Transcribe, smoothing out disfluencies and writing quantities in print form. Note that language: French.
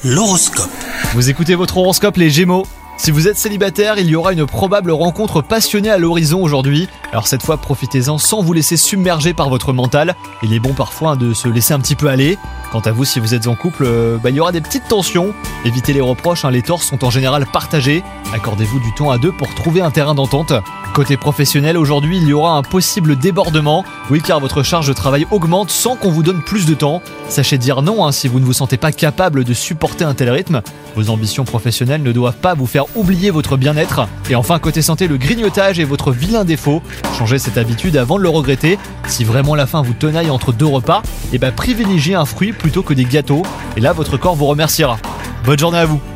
L'horoscope. Vous écoutez votre horoscope les Gémeaux. Si vous êtes célibataire, il y aura une probable rencontre passionnée à l'horizon aujourd'hui. Alors cette fois, profitez-en sans vous laisser submerger par votre mental. Il est bon parfois de se laisser un petit peu aller. Quant à vous, si vous êtes en couple, il y aura des petites tensions. Évitez les reproches, les torts sont en général partagés. Accordez-vous du temps à deux pour trouver un terrain d'entente. Côté professionnel, aujourd'hui, il y aura un possible débordement. Oui, car votre charge de travail augmente sans qu'on vous donne plus de temps. Sachez dire non si vous ne vous sentez pas capable de supporter un tel rythme. Vos ambitions professionnelles ne doivent pas vous faire oublier votre bien-être. Et enfin, côté santé, le grignotage est votre vilain défaut. Changez cette habitude avant de le regretter. Si vraiment la faim vous tenaille entre deux repas, privilégiez un fruit plutôt que des gâteaux. Et là, votre corps vous remerciera. Bonne journée à vous.